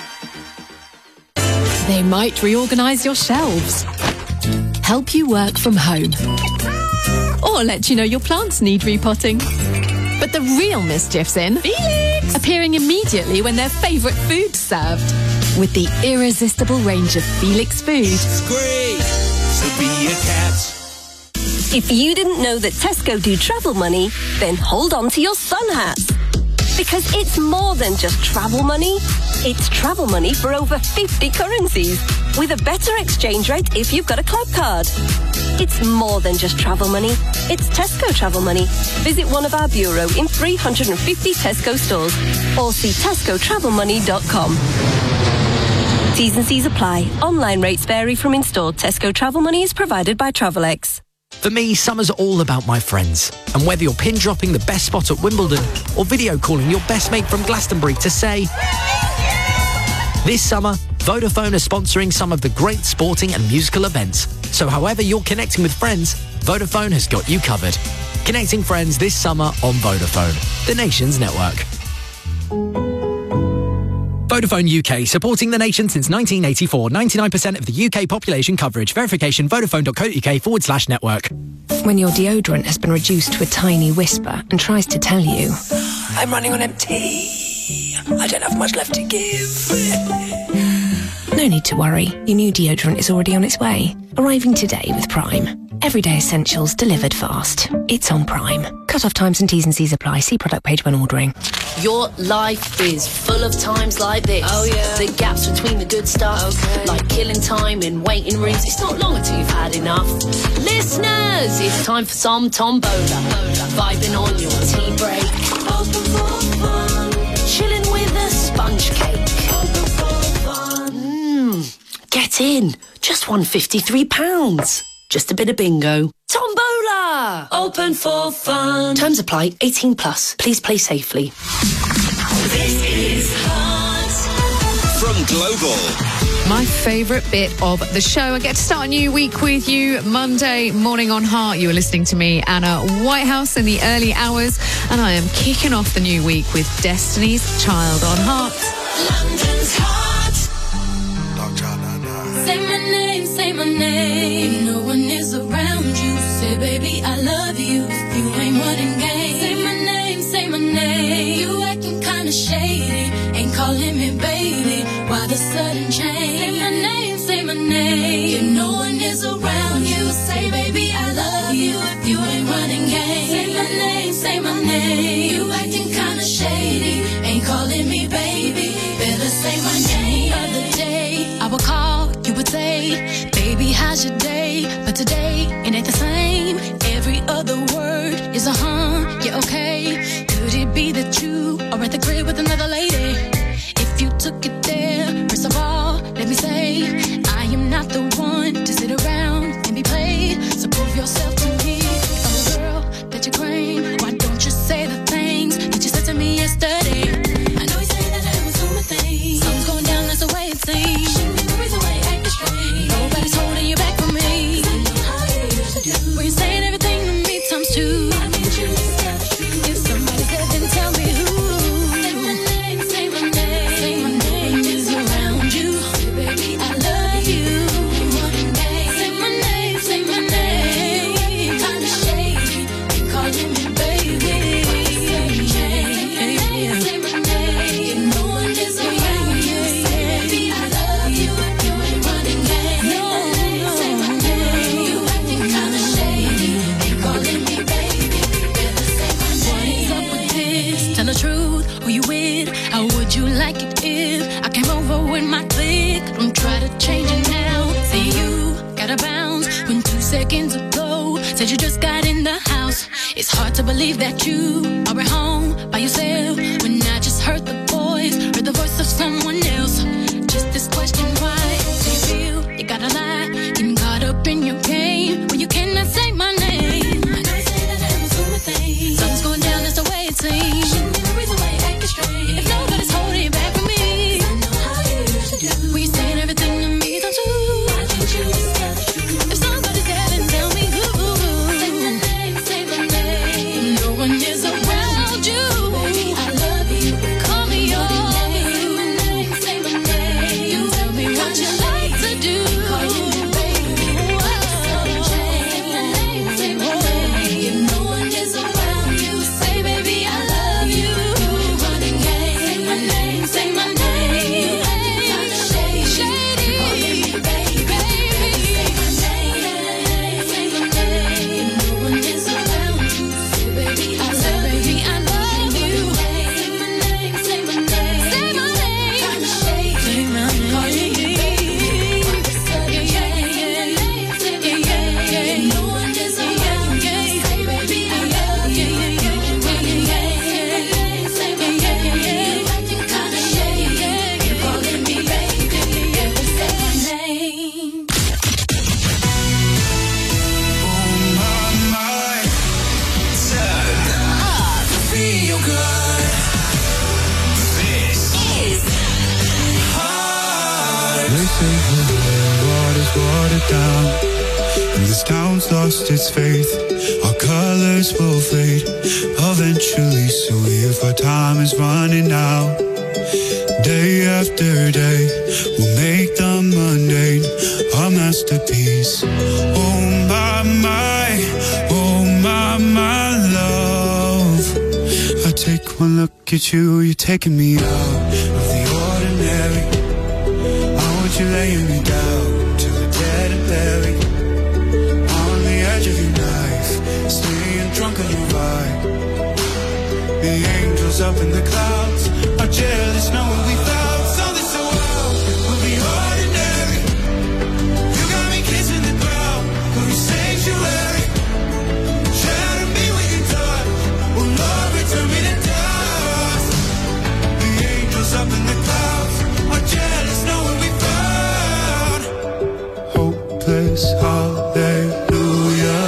Speaker 17: They might reorganise your shelves, help you work from home, or let you know your plants need repotting. But the real mischief's in Felix, appearing immediately when their favourite food's served. With the irresistible range of Felix food.
Speaker 2: It's great to be a cat.
Speaker 20: If you didn't know that Tesco do travel money, then hold on to your sun hats. Because it's more than just travel money. It's travel money for over fifty currencies, with a better exchange rate if you've got a club card. It's more than just travel money. It's Tesco travel money. Visit one of our bureau in three hundred fifty Tesco stores or see tesco travel money dot com. T's and C's apply. Online rates vary from in-store. Tesco travel money is provided by Travelex.
Speaker 21: For me, summer's all about my friends. And whether you're pin dropping the best spot at Wimbledon or video calling your best mate from Glastonbury to say... This summer, Vodafone are sponsoring some of the great sporting and musical events. So however you're connecting with friends, Vodafone has got you covered. Connecting friends this summer on Vodafone, the nation's network. Vodafone U K, supporting the nation since nineteen eighty-four. ninety-nine percent of the U K population coverage. Verification, vodafone.co.uk forward slash network.
Speaker 28: When your deodorant has been reduced to a tiny whisper and tries to tell you,
Speaker 29: I'm running on empty. I don't have much left to give.
Speaker 28: No need to worry. Your new deodorant is already on its way. Arriving today with Prime. Everyday essentials delivered fast. It's on Prime. Cut-off times and T's and C's apply. See product page when ordering.
Speaker 30: Your life is full of times like this. Oh, yeah. The gaps between the good stuff. Okay. Like killing time in waiting rooms. It's not long until you've had enough. Listeners, it's time for some Tombola. Vibing on your tea break. Open for fun. Chilling with a sponge cake. Open for fun. Mmm. Get in. Just one hundred fifty-three pounds. Just a bit of bingo. Tombola! Open for fun. Terms apply. eighteen plus. Please play safely.
Speaker 2: This is Hot
Speaker 8: from Global.
Speaker 6: My favourite bit of the show. I get to start a new week with you Monday morning on Heart. You are listening to me, Anna Whitehouse, in the early hours, and I am kicking off the new week with Destiny's Child on Heart.
Speaker 2: London's Hot.
Speaker 4: Say my name, say my name. No one is around you. Say, baby, I love you. If you ain't running game. Say my name, say my name. You acting kinda shady. Ain't calling me baby. Why the sudden change? Say my name, say my name. If no one is around you. Say, baby, I love you. If you ain't running game. Say my name, say my name. You acting kinda shady. Ain't calling me baby. Better say my name. Other day, I would call. You would say, baby, how's your day? But today, it ain't the same. Every other word is a huh, yeah, okay. Could it be that you are at the crib with another lady? If you took it there, first of all, let me say, I am not the one to sit around and be played. So prove yourself like it if I came over with my clique. Don't try to change it now. Say you gotta bounce when two seconds ago said you just got in the house. It's hard to believe that you are at home by yourself when I just heard the voice, heard the voice of someone else. Just this question, why do you feel you gotta lie, getting caught up in your game when you cannot say my name? I know you say that I'm assuming things. Something's going down, that's the way it seems. Shouldn't be the reason why you're acting strange. If nobody's holding you back from me, I know how you usually do. When you're saying everything to me, don't you? Why can't you just tell the truth? If somebody's there, then tell me who. Say my name, say my name. No one is around you. Baby, I love you. Call me your name, say my name. You tell me what you like to do. Call you my baby. Say my name, say my name. If no one is around you, say baby I love you. Running game, say my name, say my name. Shady, call me baby, baby. Say my name, say my name. If no one is around you, say baby I love, baby I love you. Say my name, say my name, say my name. Kinda shady, say my name. Call me baby. Yeah, yeah, yeah, yeah, yeah, yeah. No one is around you, say baby I love you. Yeah, yeah, yeah, yeah, say my name. Acting kinda shady, yeah, you're calling me baby. Yeah, say my name.
Speaker 2: Feel good. This is
Speaker 1: They say the water's watered down, and this town's lost its faith. Our colors will fade eventually, so if our time is running out, day after day, we'll make the mundane our masterpiece. Oh my, my, oh my, my love. I take one look at you, you're taking me out of the ordinary. I want you laying me down to the dead and buried. On the edge of your knife, staying drunk on your vibe. The angels up in the clouds are jealous knowing we found something so wild. We'll be ordinary. You got me kissing the ground, we'll be sanctuary. Shadow me when you touch, oh Lord, return me to dust. The angels up in the clouds are jealous knowing we found hopeless hallelujah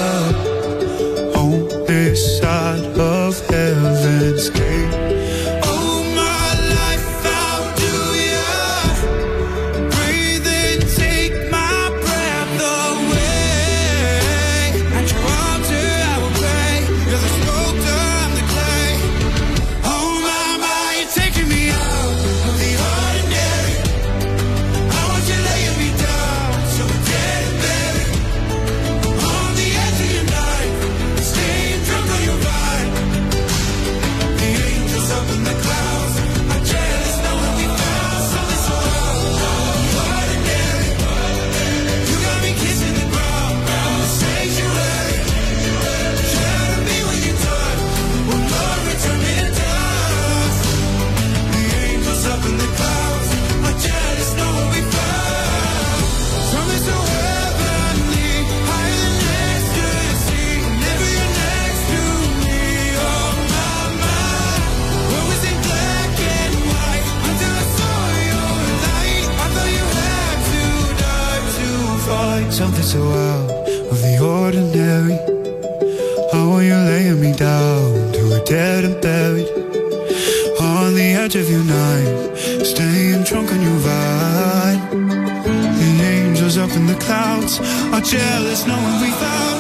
Speaker 1: on this side of heaven's gate. Oh my life, how do ya breathe and take my breath away? At your altar I will pray. You're the sculptor, I'm the clay. Oh my, my, you're taking me out of the ordinary. I want you laying me down so we're dead and buried. On the edge of your knife, staying drunk on your vibe. The angels up in the clouds are jealous knowing we found something so ordinary. You got me kissing the ground, I'm a sanctuary. Shadow me when you touch, oh Lord, return me to dust. The angels up in the clouds are jealous knowing we found something so heavenly, higher than ecstasy. Never you're next to me, oh my, my. What was in black and white until I saw your light? I thought you had to die to fight something so out of the ordinary. How are you laying me down to a dead and buried? On the edge of your knife, staying drunk on your vine. The angels up in the clouds are jealous knowing we found